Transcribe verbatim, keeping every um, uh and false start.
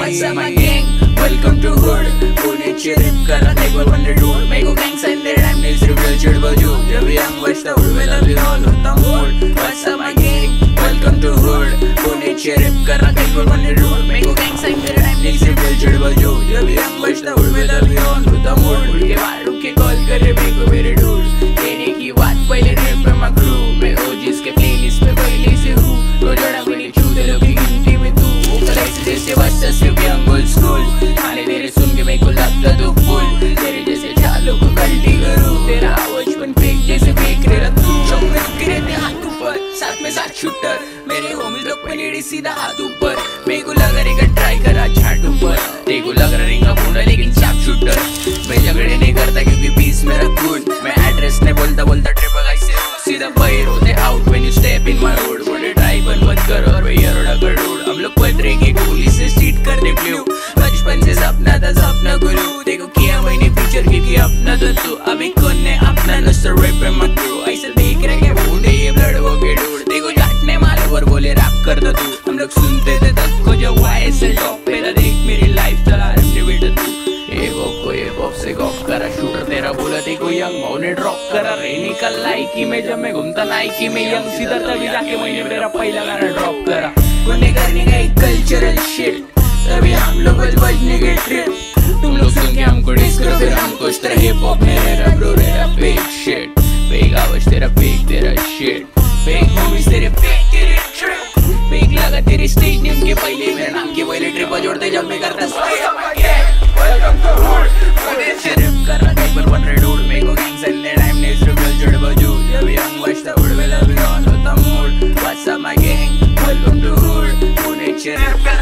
What's up my gang? Welcome to hood. Pune chirip kara take one hundred dude. Mego gangs and their time needs reveal chid baju. Jab young watch the hood will be all on the mood. What's up my gang? Welcome to hood. Pune chirip kara take one hundred dude. Mego gangs and their time needs reveal chid baju. Jab young watch the hood will be all on the mood. उड़ के बाहर रुक के call करे मेको मेरे dude. कहने की बात पहले rap पे मैं crew. मैं O Gs के playlist पे पहले से हूँ. रोजाना कोई छू दे लोग की गिनती में तू. वो कलाई से जैसे बच्चा सिर्फ young old school. खाने तेरे सुन के मेको लगता तो फुल. तेरे जैसे चालों को कल्टी करूँ. तेरा आवाज बन फेंक जैसे फेंक रहे रत्तू. चौक में रुक रहते हाथ ऊपर. साथ में साथ शूटर. मेरे होmies लोग पे लेडी सीधा हाथ ऊपर. मेको लगा रहेगा ट्राई करा छाट ऊपर. तेको लग रहा रहेगा पूरा लेकिन चाप शूटर. मैं झगड़े नहीं करता क्योंकि पीस मेरा खून. मैं एड्रेस नहीं बोलता बोलता ट्रिप कैसे सीधा पैर होते out when you step in my road. बोले ड्राइव बंद कर और भैया रोड़ा कर रोड. हम लोग पत्रे की गोली से स्ट्रीट कर दे ब्लू. बचपन से सपना था सपना गुरु. देखो किया मैंने फीचर की किया अपना तो तू. अभी कौन ने अपना नस्तर रैप पे मत करो. ऐसे देख रहे हैं बूढ़े ये ब्लड वो के डूड. देखो जाटने माले और बोले रैप कर दो तू. हम लोग सुनते थे तब को जब वाईएसएल टॉप पे था. देख मेरी लाइफ चला रहे बेटा तू. ये बॉप को ये बॉप से गॉप करा. शूटर तेरा बोला देखो यंग भाव ने ड्रॉप करा. रे निकल लाइकी में जब मैं घूमता नाइकी में. यंग सीधा तभी जाके मैंने मेरा पहला गाना ड्रॉप करा. गुने करने का एक कल्चरल शिट. तभी हम लोग बज बजने के ट्रिप. तुम लोग सुन के हमको डिस करो फिर हमको इस तरह हिप हॉप ने रैप ब्रो तेरा फेक शिट. फेक आवाज तेरा फेक तेरा शिट. फेक होमीज तेरे फेक तेरे ट्रिप. फेक लगा तेरे स्टेज नेम के पहले मेरे नाम के पहले ट्रिप जोड़ते जब मैं करता वेलकम टू हुड. मुझे सिर्फ कर रहा है पर वन रेडूड. मेको गैंग्स एंड देयर टाइम नेज रियल जड़ बजू. जब young watch the hood will be on with the mood. What's up my gang? Welcome to hood. मुझे सिर्फ